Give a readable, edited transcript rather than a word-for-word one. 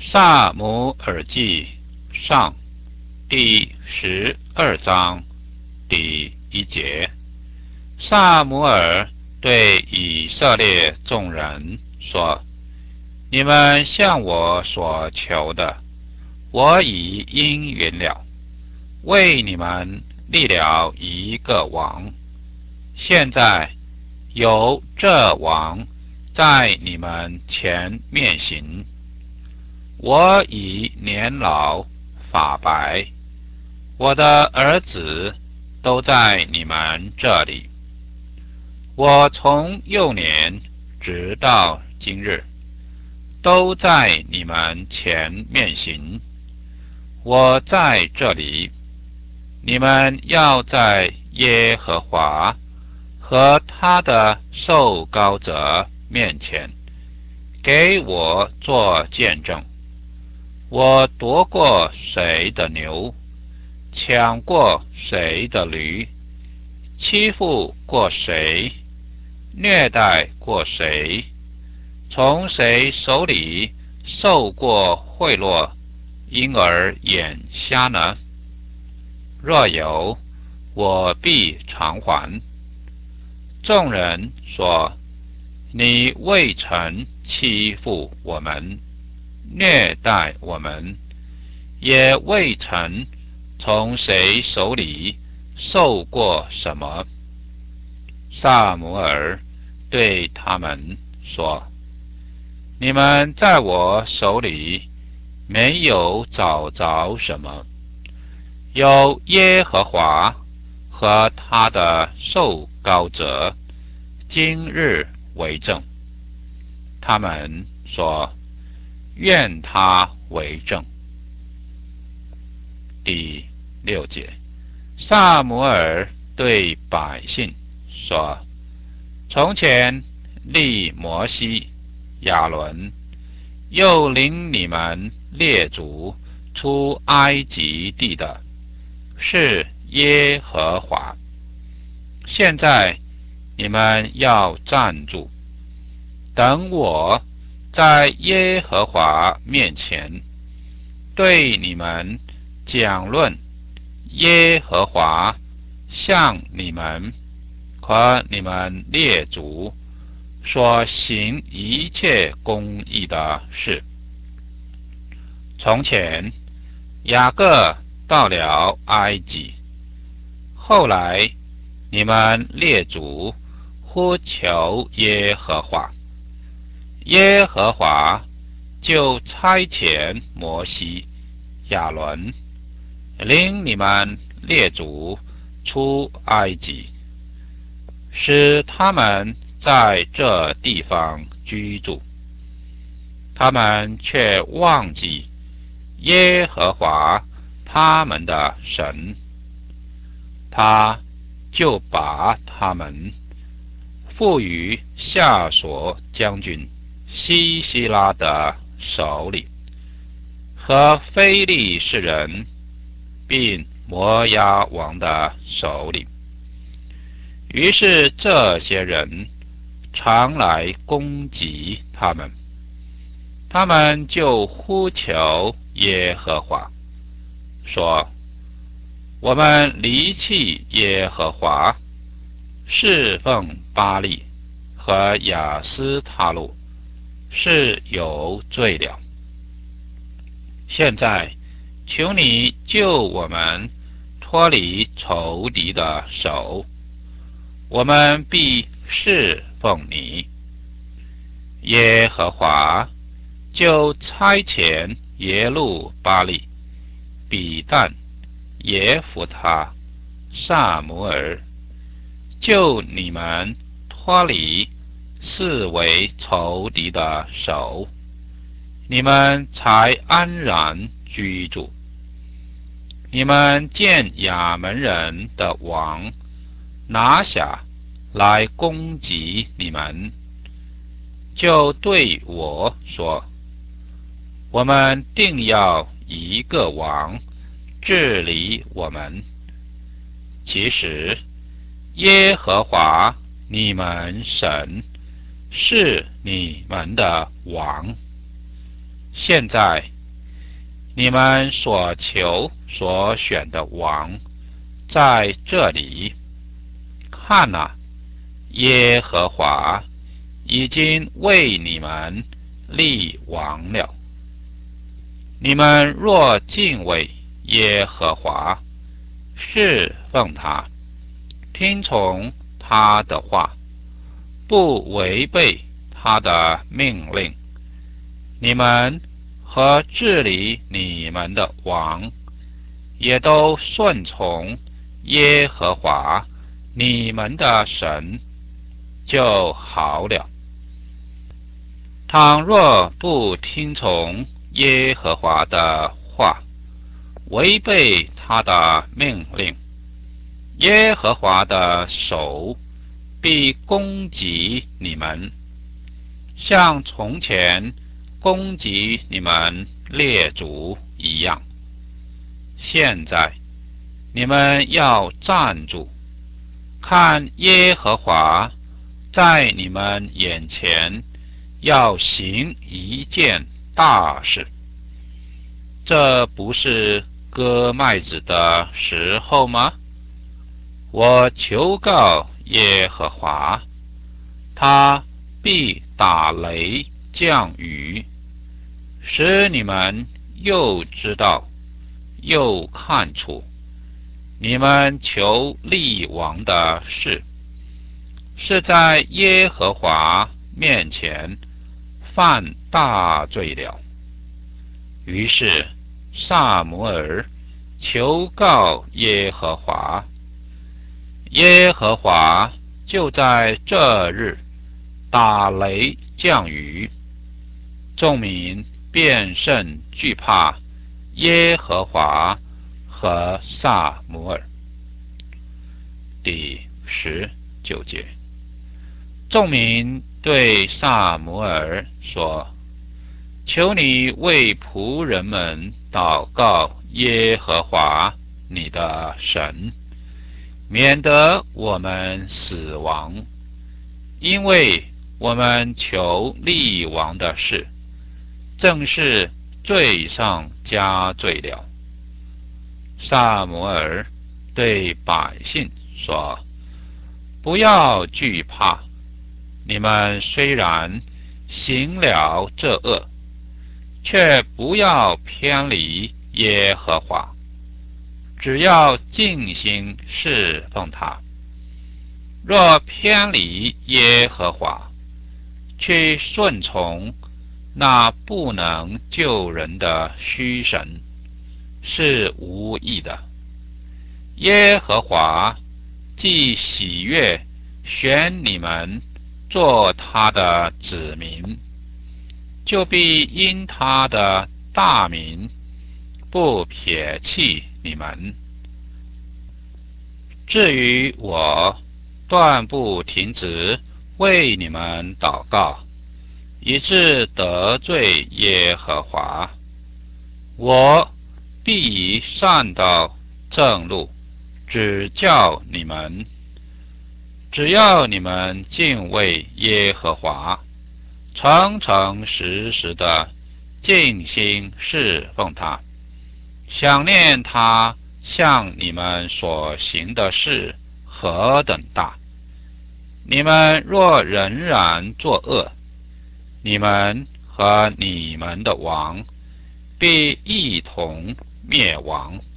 撒母耳记上第12章第1节。撒母耳对以色列众人说：你们向我所求的，我已应允了，为你们立了一个王。现在有这王在你们前面行。我已年老发白，我的儿子都在你们这里。我从幼年直到今日，都在你们前面行。我在这里，你们要在耶和华和他的受膏者面前给我做见证。我夺过谁的牛，抢过谁的驴，欺负过谁，虐待过谁，从谁手里受过贿赂，因而眼瞎呢？若有，我必偿还。众人说：你未曾欺负我们，虐待我们，也未曾从谁手里受过什么。撒母耳对他们说：你们在我手里没有找着什么，有耶和华和他的受膏者今日为证。他们说：愿他为证。第6节。撒母耳对百姓说：从前立摩西、亚伦，又领你们列祖出埃及地的，是耶和华。现在你们要站住，等我在耶和华面前对你们讲论耶和华向你们和你们列祖所行一切公义的事。从前雅各到了埃及，后来你们列祖呼求耶和华，耶和华就差遣摩西、亚伦，领你们列祖出埃及，使他们在这地方居住。他们却忘记耶和华他们的神，他就把他们付于夏所将军西西拉的手里，和非利士人并摩押王的手里。于是这些人常来攻击他们，他们就呼求耶和华，说：我们离弃耶和华，侍奉巴力和亚斯他路，是有罪了。现在求你救我们脱离仇敌的手，我们必侍奉你。耶和华就差遣耶路巴力、比但、耶弗他、撒母耳，救你们脱离四围仇敌的手，你们才安然居住。你们见亚门人的王拿辖来攻击你们，就对我说：我们定要一个王治理我们。其实耶和华你们神是你们的王。 现在你们所求所选的王在这里，看哪，耶和华已经为你们立王了。你们若敬畏耶和华，侍奉他，听从他的话，不违背他的命令，你们和治理你们的王也都顺从耶和华你们的神，就好了。倘若不听从耶和华的话，违背他的命令，耶和华的手必攻击你们，像从前攻击你们列祖一样。现在你们要站住，看耶和华在你们眼前要行一件大事。这不是割麦子的时候吗？我求告耶和华，他必打雷降雨，使你们又知道又看出，你们求立王的事，是在耶和华面前犯大罪了。于是撒母耳求告耶和华，耶和华就在这日打雷降雨，众民便甚惧怕耶和华和撒母耳。第19节，众民对撒母耳说：求你为仆人们祷告耶和华你的神，免得我们死亡，因为我们求立王的事，正是罪上加罪了。撒母耳对百姓说：不要惧怕，你们虽然行了这恶，却不要偏离耶和华，只要尽心侍奉他。若偏离耶和华，去顺从那不能救人的虚神，是无益的。耶和华既喜悦选你们做他的子民，就必因他的大名不撇弃你们。至于我，断不停止为你们祷告，以致得罪耶和华。我必以善道正路指教你们。只要你们敬畏耶和华，诚诚实实的尽心侍奉他，想念他向你们所行的事何等大。你们若仍然作恶，你们和你们的王必一同灭亡。